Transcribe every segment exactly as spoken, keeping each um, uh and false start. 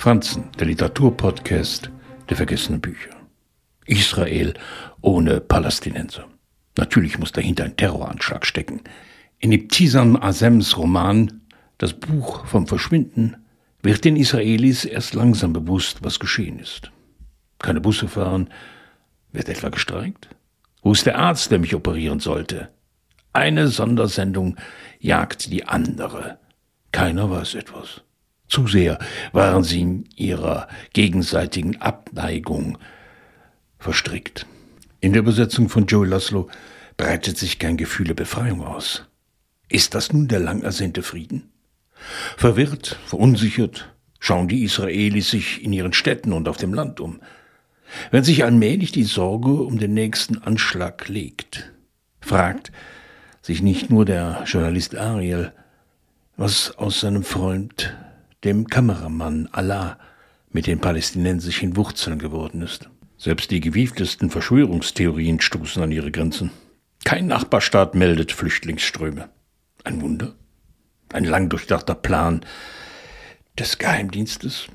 Franzen, der Literaturpodcast der vergessenen Bücher. Israel ohne Palästinenser. Natürlich muss dahinter ein Terroranschlag stecken. In Ibtisam Azems Roman »Das Buch vom Verschwinden« wird den Israelis erst langsam bewusst, was geschehen ist. Keine Busse fahren. Wird etwa gestreikt? Wo ist der Arzt, der mich operieren sollte? Eine Sondersendung jagt die andere. Keiner weiß etwas. Zu sehr waren sie in ihrer gegenseitigen Abneigung verstrickt. In der Übersetzung von Joey Laszlo breitet sich kein Gefühl der Befreiung aus. Ist das nun der lang ersehnte Frieden? Verwirrt, verunsichert schauen die Israelis sich in ihren Städten und auf dem Land um. Wenn sich allmählich die Sorge um den nächsten Anschlag legt, fragt sich nicht nur der Journalist Ariel, was aus seinem Freund, dem Kameramann Allah, mit den palästinensischen Wurzeln geworden ist. Selbst die gewieftesten Verschwörungstheorien stoßen an ihre Grenzen. Kein Nachbarstaat meldet Flüchtlingsströme. Ein Wunder? Ein lang durchdachter Plan des Geheimdienstes?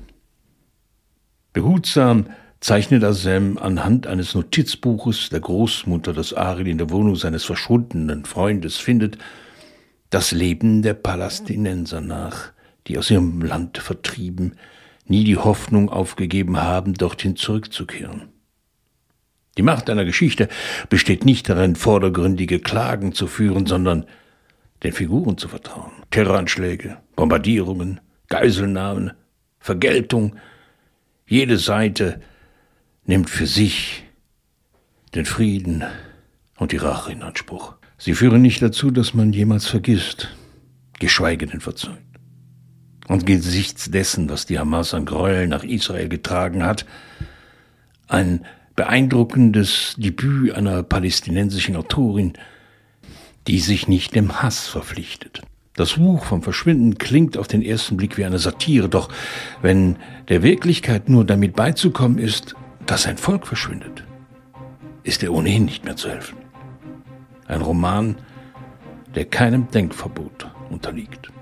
Behutsam zeichnet Azem anhand eines Notizbuches der Großmutter, das Ariel in der Wohnung seines verschwundenen Freundes findet, das Leben der Palästinenser nach, die aus ihrem Land vertrieben, nie die Hoffnung aufgegeben haben, dorthin zurückzukehren. Die Macht einer Geschichte besteht nicht darin, vordergründige Klagen zu führen, sondern den Figuren zu vertrauen. Terroranschläge, Bombardierungen, Geiselnahmen, Vergeltung. Jede Seite nimmt für sich den Frieden und die Rache in Anspruch. Sie führen nicht dazu, dass man jemals vergisst, geschweige denn verzeiht. Angesichts dessen, was die Hamas an Gräueln nach Israel getragen hat, ein beeindruckendes Debüt einer palästinensischen Autorin, die sich nicht dem Hass verpflichtet. Das Buch vom Verschwinden klingt auf den ersten Blick wie eine Satire, doch wenn der Wirklichkeit nur damit beizukommen ist, dass ein Volk verschwindet, ist er ohnehin nicht mehr zu helfen. Ein Roman, der keinem Denkverbot unterliegt.